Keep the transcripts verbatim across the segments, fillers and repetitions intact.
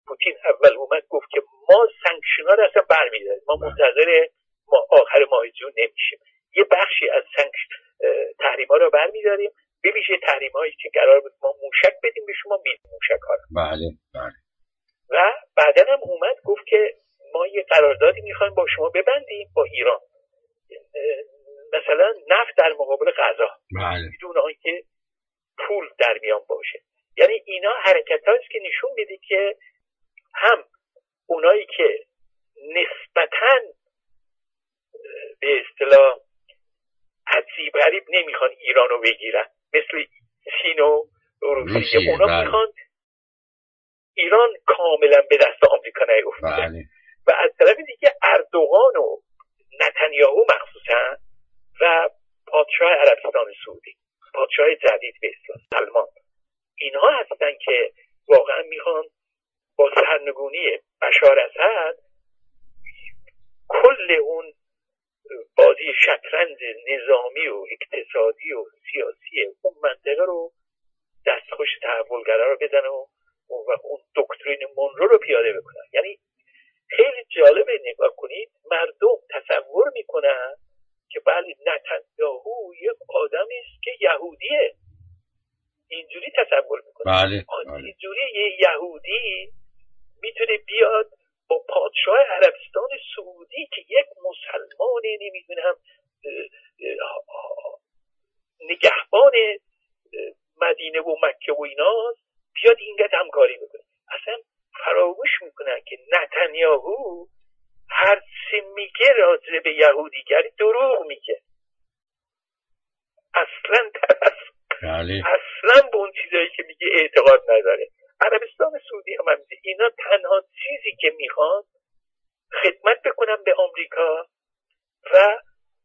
پوتین اول اومد گفت که ما سانکشن‌ها رو اصلا برمی‌داریم، ما منتظر ما آخر ماه جون نمیشیم، یه بخشی از سانکشن تحریم‌ها رو برمی‌داریم، به ویژه تحریم‌هایی که قرار بود ما موشک بدیم به شما، میدیم موشک‌ها رو. بله بله. و بعداً هم اومد گفت که ما یه قراردادی می‌خوایم با شما ببندیم با ایران، مثلا نفت در مقابل غذا، بله. بدون آنکه پول در میان باشه. یعنی اینا حرکت‌هاست که نشون میده که هم اونایی که نسبتاً به اصطلاح عجیب غریب نمیخوان ایران رو بگیرن، مثل چین و روسیه، اونا بله. میخوان ایران کاملا به دست آمریکا نیفته. بله. و از طرف دیگه اردوغان و نتانیاهو مخصوصا و پادشاه عربستان سعودی، پادشاه جدید به اصطلاح سلمان، اینها هستن که واقعا میخوان با سرنگونی بشار اسد کل اون بازی شطرنج نظامی و اقتصادی و سیاسی اون منطقه رو دستخوش تحولگرا رو بدن و و اون دکترین مونرو رو پیاده بکنن. یعنی خیلی جالبه نگاه کنید، مردم تصور میکنن که بله نتانیاهو یک آدمی است که یهودیه، اینجوری تصور میکنن. بله. بله. اینجوری یه یهودی میتونه بیاد با پادشاه عربستان سعودی که یک مسلمان نمیدونم نگهبان مدینه و مکه و ایناست، بیاد اینقدر همکاری بکنه. اصلا فراموش میکنن که نتانیاهو هر چی میگه راجع به یهودیگری دروغ میگه، اصلا طرف بله. اصلا به اون چیزایی که میگه اعتقاد نداره. عربستان سعودی هم همیشه اینا تنها چیزی که میخوان خدمت بکنن به آمریکا و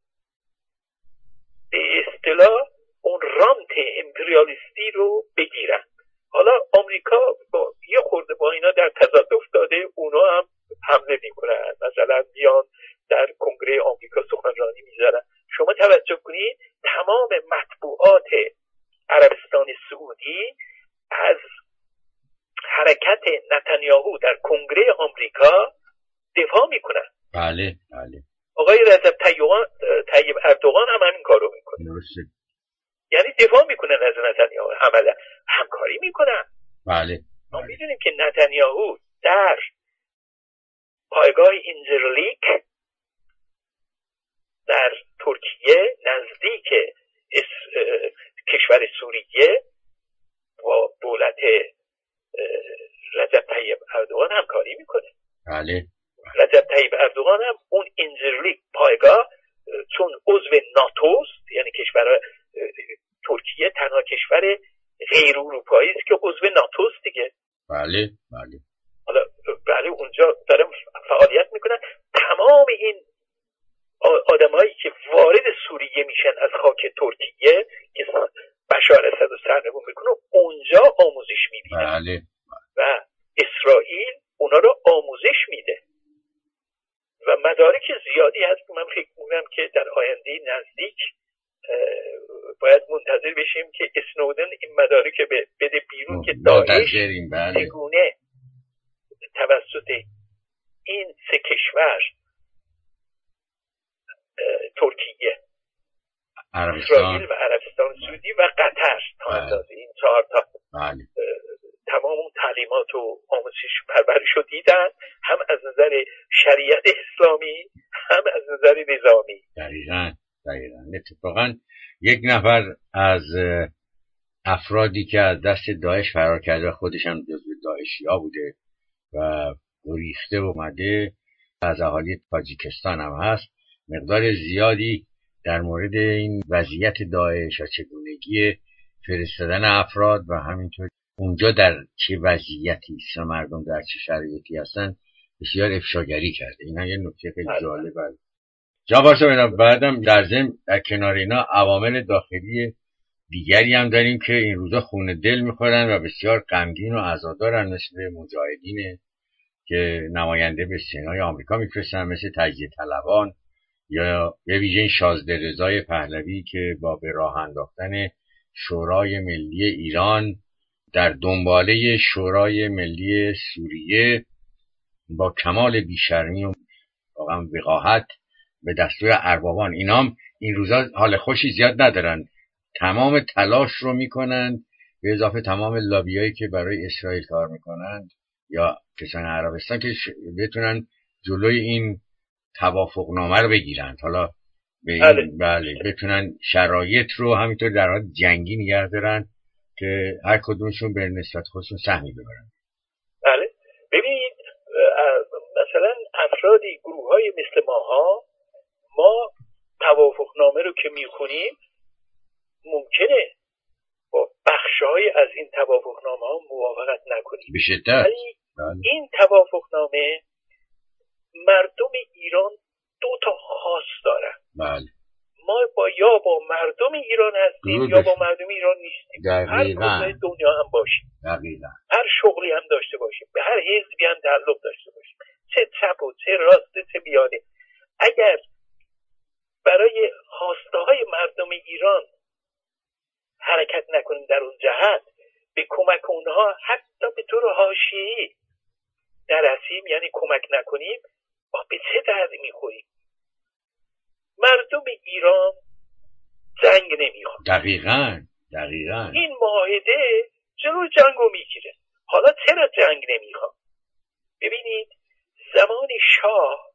به اصطلاح اون رانت امپریالیستی رو بگیرن. حالا آمریکا با یه خورده با اینا در تضاد افتاده، اونا هم حمله میکنن، مثلا بیان در کنگره آمریکا سخنرانی میذارن. شما توجه کنید تمام مطبوعات عربستان سعودی از حرکت نتانیاهو در کنگره آمریکا دفاع میکنن. بله بله. آقای رجب طیب اردوغان هم همین کارو میکنه. درسته. یعنی دفاع میکنن از نتانیاهو، عملا همکاری میکنن. بله. ما میدونیم که نتانیاهو در پایگاه اینجرلیک در ترکیه نزدیک کشور سوریه با دولت رجب طیب اردوغان همکاری میکنه. بله. رجب طیب اردوغان هم اون اینجرلیک پایگاه چون عضو ناتوست، یعنی کشور ترکیه تنها کشور غیر اروپایی است که عضو ناتوست دیگه. بله بله. حالا بله اونجا دارن فعالیت میکنن. تمام این آدمایی که وارد سوریه میشن از خاک ترکیه که بشار اسد رو سرنگون میکنه اونجا آموزش میبینن. بله. و اسرائیل اونا رو آموزش میده و مدارک زیادی هست که من فکر میکنم که در آینده نزدیک باید منتظر بشیم که اسنودن این مدارک بده بیرون که داعش چگونه توسط این سه کشور ترکیه، اسرائیل و عربستان سعودی و قطر تا اندازه این چهار تا تمام اون تعلیمات و آموزش پرورش رو دیدن، هم از نظر شریعت اسلامی هم از نظر نظامی. دقیقاً دقیقاً. اتفاقاً یک نفر از افرادی که از دست داعش فرار کرده، خودش هم جزو داعشی‌ها بوده و گریخته اومده، از اهالی تاجیکستان هم هست، مقدار زیادی در مورد این وضعیت داعش و چگونگی فرستادن افراد و همینطور اونجا در چه وضعیتی است و مردم در چه شرایطی هستن بسیار افشاگری کرده. اینا یه نکته خیلی جالبه. جناب صاحب بعدم در ضمن در کنار اینا عوامل داخلی دیگری هم داریم که این روزا خون دل میخورن و بسیار غمگین و عزادارن، مثل مجاهدین که نماینده به سنای آمریکا میفرستن، مثل تجزیه طلبان یا به ویژه شازده رضای پهلوی که با به راه انداختن شورای ملی ایران در دنباله شورای ملی سوریه با کمال بیشرمی و واقعا وقاحت به دستور اربابان، اینام این روزا حال خوشی زیاد ندارن، تمام تلاش رو میکنن به اضافه تمام لابیایی که برای اسرائیل کار میکنن یا کسان عربستان که بتونن جلوی این توافقنامه رو بگیرن، حالا به این بله بتونن شرایط رو همینطور در حال جنگی نگه دارن که هر کدومشون به نسبت خودشون سهمی ببرن. بله ببینید مثلا افرادی گروه های مثل ماها، ما توافقنامه رو که میخونیم ممکنه با بخش‌های از این توافقنامه ها موافقت نکنیم به شدت، ولی این توافقنامه مردم ایران دو تا خاص دارن. بله. ما با یا با مردم ایران هستیم یا با مردم ایران نیستیم. هر کجای دنیا هم باشیم، دقیقاً هر شغلی هم داشته باشیم، به هر حزبی هم تعلق داشته باشیم، چه چپ و چه راست چه میانه، اگر برای خواسته‌های مردم ایران حرکت نکنیم در اون جهت، به کمک اونها حتی به طور حاشیه‌ای نرسیم، یعنی کمک نکنیم، ما به چه دردی میخوریم؟ مردم ایران جنگ نمیخواد. دقیقاً دقیقاً این معاهده جلو جنگ رو میگیره. حالا چرا جنگ نمیخواد؟ ببینید زمان شاه،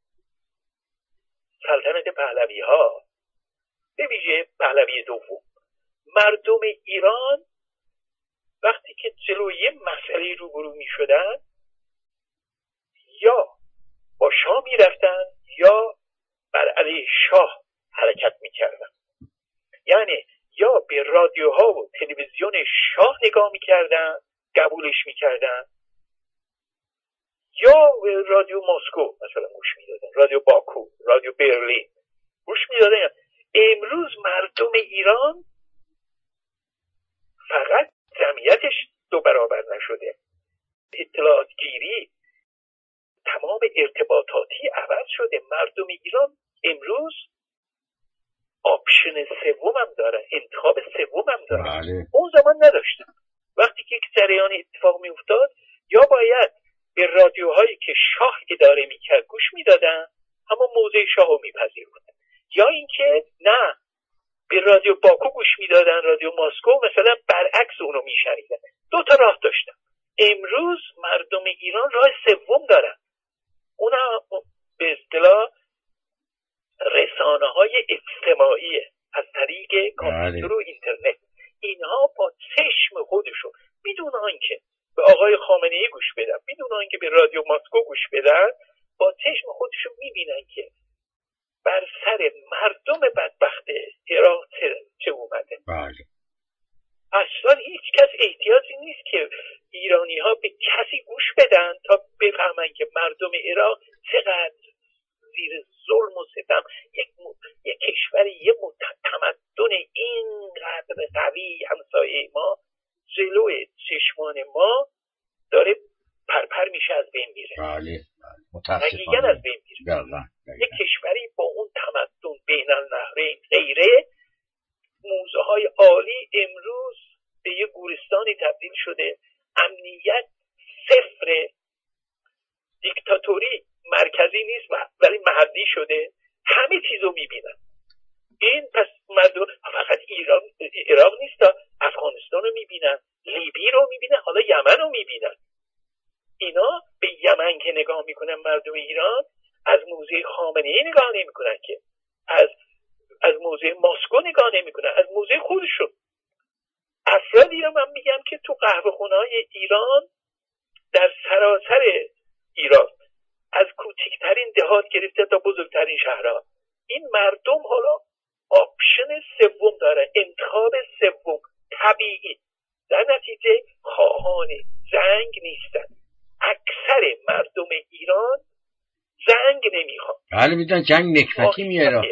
سلطنت پهلوی ها، به ویژه پهلوی دوم، مردم ایران وقتی که جلوی مسئله روبرو می شدن یا با شاه می رفتن یا بر علیه شاه حرکت می کردن. یعنی یا به رادیوها و تلویزیون شاه نگاه می کردن، قبولش می کردن، یا به رادیو مسکو مثلا گوش می دادن، رادیو باکو، رادیو برلین گوش می دادن. امروز مردم ایران فقط جمعیتش دو برابر نشده، اطلاعات گیری، تمام ارتباطاتی عوض شده. مردم ایران امروز آپشن سوم هم دارن، انتخاب سوم هم دارن. بله. اون زمان نداشتن. وقتی که جریان اتفاق می افتاد یا باید به رادیوهایی که شاه اداره میکرد گوش میدادن، اما موضع شاه رو میپذیروندن، یا اینکه نه به رادیو باکو گوش میدادن، رادیو مسکو مثلا برعکس اونو میشنیدن. دو تا راه داشتن. امروز مردم ایران راه سوم دارن، اونا به اصطلاح رسانه‌های اجتماعی از طریق کامپیوتر و اینترنت. اینها با چشم خودشون بدون آنکه به آقای خامنه‌ای گوش بدن، بدون آنکه به رادیو مسکو گوش بدن، با چشم خودشون میبینن که بر سر مردم بدبخت عراق چه اومده. بله. اصلا هیچ کس احتیاجی نیست که ایرانی ها به کسی گوش بدن تا بفهمن که مردم عراق چقدر زیر ظلم و ستم یک, م... یک کشوری، یک تمدن اینقدر قوی همسایه ما جلوی چشمان ما داره پرپر میشه، از بین میره. بله. متاسفانه از بین میره. دقیقا. یک کشوری با اون تمدن بین النهرین غیره، موزه های عالی، امروز به یه گورستانی تبدیل شده، امنیت صفر، دیکتاتوری مرکزی نیست ولی محلی شده، همه چیزو میبینن. این پس مردم فقط ایران عراق نیست، افغانستان رو میبینن، لیبی رو میبینن، حالا یمن رو میبینن. اینا به یمن که نگاه میکنن مردم ایران، از موزه خامنه‌ای نگاه نمیکنن، که از از موزه مسکو نگاه نمیکنن، از موزه خودشون. افرادی رو من میگم که تو قهوه‌خونه‌های ایران، در سراسر ایران، از کوچکترین دهات گرفته تا بزرگترین شهرها، این مردم حالا آپشن سوم داره، انتخاب سوم طبیعی. در نتیجه خواهان جنگ نیستن. اکثر مردم ایران جنگ نمیخوان. بله میدونن جنگ نکبتی میاره،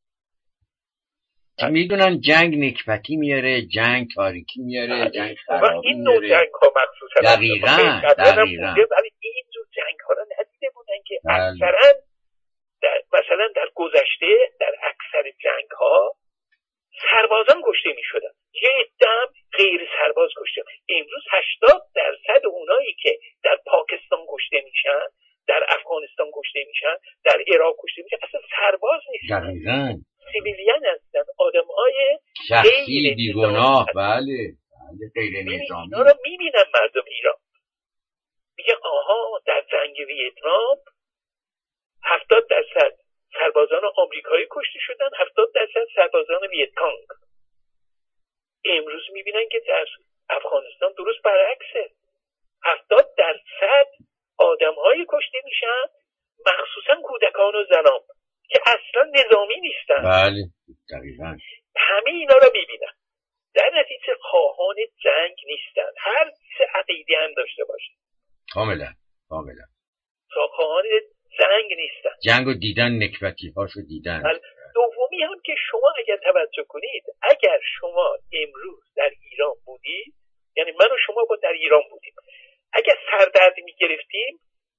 میدونن جنگ نکبتی میاره، جنگ تاریکی میاره، جنگ خرابی این نوع میاره. جنگ ها مخصوصا دقیقاً دقیقاً ولی این جور جنگ ها رو ندیده بودن که اکثرا در مثلا در گذشته در اکثر جنگ ها سربازان کشته می شدن. یه دم غیر سرباز کشته. امروز هشتاد درصد اونایی که در پاکستان کشته میشن، در افغانستان کشته میشن، در عراق کشته میشن، اصلا سرباز نیستن، دقیقاً سیویلیان هستن، آدم‌های شخصی بیگناه. بله بله غیر نظامی. اینا رو میبینن مردم ایران، میگه آها در جنگ ویتنام هفتاد درصد سربازان آمریکایی کشته شدن، هفتاد درصد سربازان ویتکانگ. امروز میبینن که در افغانستان درست برعکسه، هفتاد درصد آدم‌های کشته میشن، مخصوصا کودکان و زنان که اصلا نظامی نیستن. بله دقیقاً همه اینا رو میبینن. در نتیجه خواهان جنگ نیستن، هر چه عقیده هم داشته باشه. کاملا کاملا خواهان جنگ نیستن. جنگو دیدن، نکبتی هاشو دیدن. دومی هم که شما اگر توجه کنید، اگر شما امروز در ایران بودید، یعنی من و شما با در ایران بودیم، اگر سردرد میگرفتیم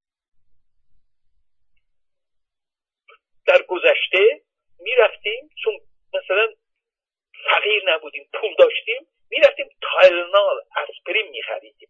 در گذشته میرفتیم، چون مثلا فقیر نبودیم پول داشتیم، میرفتیم تایلنال اسپرین میخریدیم.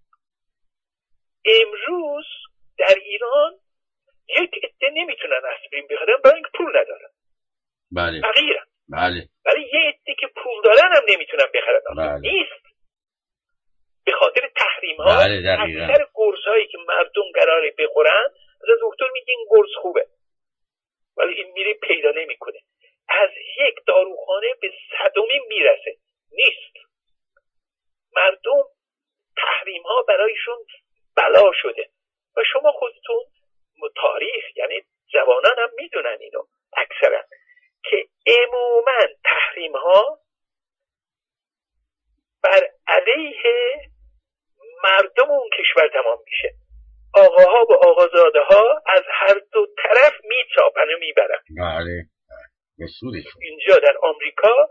امروز در ایران یک عده نمیتونن اسپرین بخرن برای اینکه پول ندارن. بله فقیرن. بله ولی یه عده که پول دارن هم نمیتونن بخرن. بله. نیست به خاطر تحریم ها. بله اکثر گرزهایی که مردم قراره بخورن، از دکتر میگه این گرز خوبه، ولی این میره پیدا نمیکنه. از یک داروخانه به صدمی میرسه، نیست. مردم تحریم ها برایشون بلا شده و شما خودتون تاریخ، یعنی جوانان هم میدونن اینو اکثرا، که عموما تحریم ها بر علیه مردم اون کشور تمام میشه. آقاها و آقازاده ها از هر دو طرف میچاپن و میبرن. بله مسئولشون. اینجا در آمریکا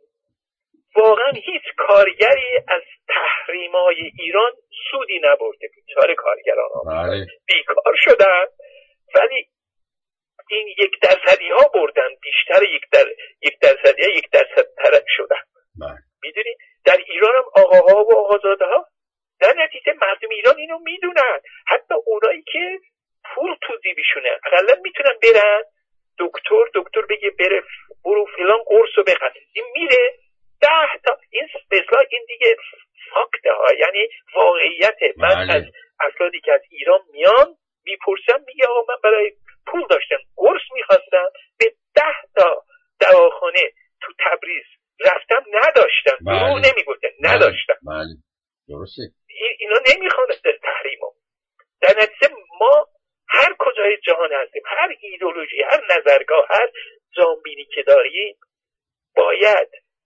واقعا هیچ کارگری از تحریمای ایران سودی نبرده. بیچاره کارگران بله. بیکار شدن، ولی این یک درصدی ها بردن، بیشتر یک در یک درصدی ها یک درصد طرف شدن. بله. میدونی در ایران هم آقاها و آقازاده ها، در نتیجه مردم ایران اینو میدونن. حتی اونایی که پول تو جیبشونه اقلا میتونن برن دکتر دکتر بگه بره برو فلان قرصو بخر، این میره ده تا. این اصلا این دیگه فاکته ها، یعنی واقعیته. من از افرادی که از ایران میان میپرسم، میگه آقا من برای پول داشتم قرص میخواستم، به ده تا دواخانه تو تبریز رفتم نداشتم. دروغ نمیگفتن، نداشتم. بله درسته. اینا نمیخوان تحریمو. در نتیجه ما هر کجای جهان هستیم، هر ایدئولوژی، هر نظرگاه، هر جانبینی که داریم، باید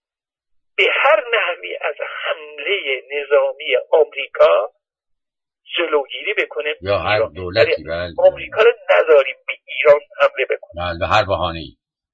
به هر نحوی از حمله نظامی آمریکا جلوگیری بکنیم. یا هر دولتی. بله. آمریکا رو نذاریم به ایران حمله بکنه. بله به هر بهانه‌ای.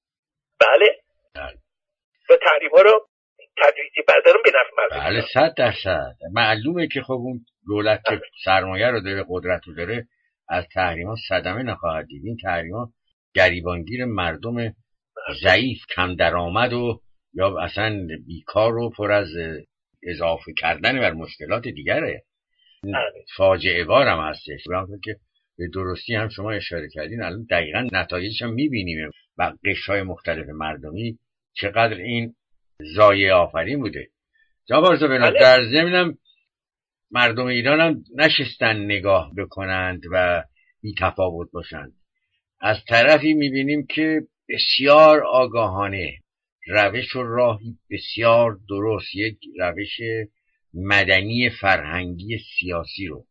بله. بله. و تحریم‌ها رو تدریجی بردارم به نفع مردم. بله صد درصد. معلومه که خب اون دولت که سرمایه رو داره، قدرت رو داره، از تحریم‌ها صدمه نخواهد دید. این تحریم‌ها گریبانگیر مردم ضعیف، کم درآمد و یا اصلا بیکار و پر از اضافه کردن بر مشکلات دیگره. فاجعه بار هم هستش. برای که به درستی هم شما اشاره کردین، الان دقیقاً نتایجش هم می‌بینیم و قشرهای مختلف مردمی چقدر این ضایعه آفرین بوده. جناب آرزو در ضمنم مردم ایران هم نشستن نگاه بکنند و بی تفاوت باشند. از طرفی می‌بینیم که بسیار آگاهانه روش و راهی بسیار درست، یک روش مدنی فرهنگی سیاسی رو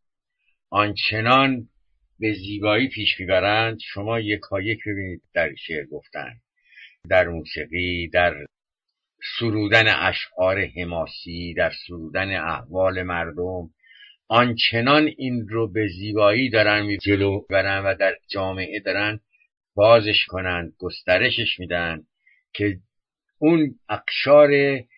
آنچنان به زیبایی پیش میبرند. شما یکایک ببینید در شعر گفتن، در موسیقی، در سرودن اشعار حماسی، در سرودن احوال مردم، آنچنان این رو به زیبایی دارن جلو برن و در جامعه دارن بازش کنند، گسترشش میدن که اون اقشار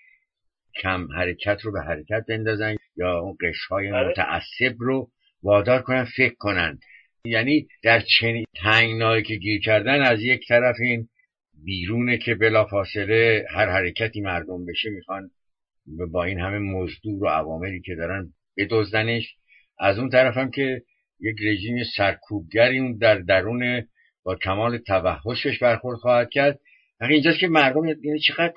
کم حرکت رو به حرکت بندازن یا اون قشرهای متعصب رو وادار کنن فکر کنن. یعنی در چنین تنگنایی که گیر کردن، از یک طرف این بیرونه که بلافاصله هر حرکتی مردم بشه میخوان با این همه مزدور و عواملی که دارن بدزدنش، از اون طرف هم که یک رژیم سرکوبگری اون در درون با کمال توحشش برخورد خواهد کرد. اینجاست که مردم یعنی چقدر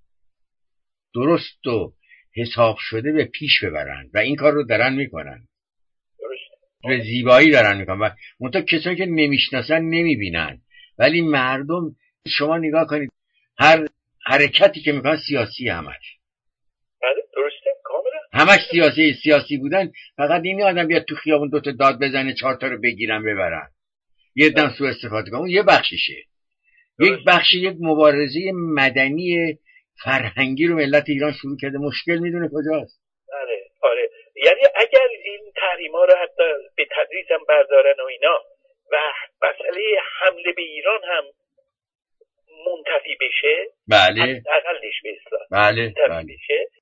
درست و حساب شده به پیش ببرن و این کار رو دارن میکنن، به زیبایی دارن میکنن و منتها کسانی که نمیشناسن نمیبینن، ولی مردم شما نگاه کنید هر حرکتی که میکنن سیاسی همش. بله درسته کاملا همش سیاسی سیاسی بودن. فقط این آدم بیاد تو خیابون دوتا داد بزنه چهار تا رو بگیرن ببرن، یه دم سو استفاده کنن، اون یه بخششه. یک بخشی یک مبارزه مدنی فرهنگی رو ملت ایران شروع کرده. مشکل میدونه کجاست؟ آره آره یعنی اگر این تحریما رو حتی به تدریج هم بردارن و اینا و مسئله حمله به ایران هم منتفی بشه، بله اقلش به اصلاح بله بله بشه،